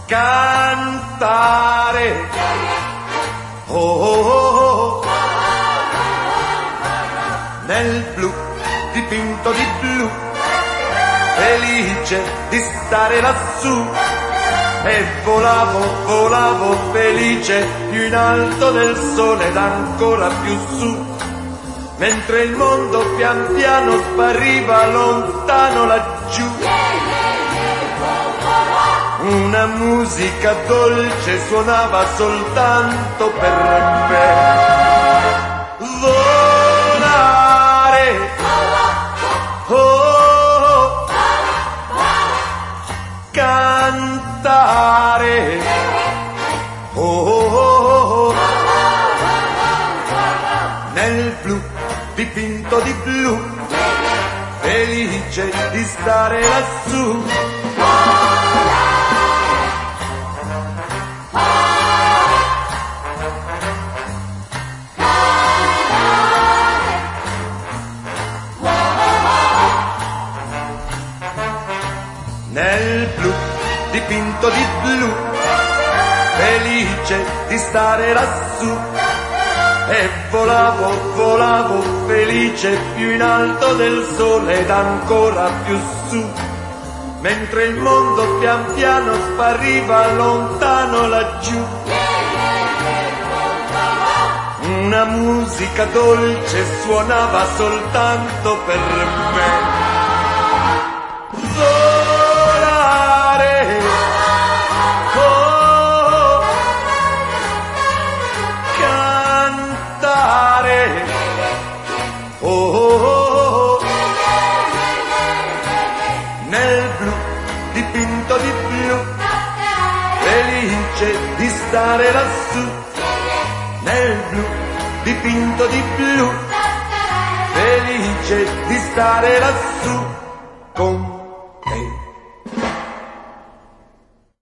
cantare. Oh, oh, oh, oh. Nel blu dipinto di blu, felice di stare lassù. E volavo, volavo felice, più in alto del sole ed ancora più su. Mentre il mondo pian piano spariva lontano laggiù. Una musica dolce suonava soltanto per me. Volare, oh, cantare, oh, oh, oh. Nel blu dipinto di blu, felice di stare lassù. Nel blu dipinto di blu, felice di stare lassù. E volavo, volavo felice, più in alto del sole ed ancora più su. Mentre il mondo pian piano spariva lontano laggiù. Una musica dolce suonava soltanto per me. Volare, oh, cantare, oh, oh, oh. Nel blu dipinto di blu, felice di stare lassù. Nel blu dipinto di blu, felice di stare lassù con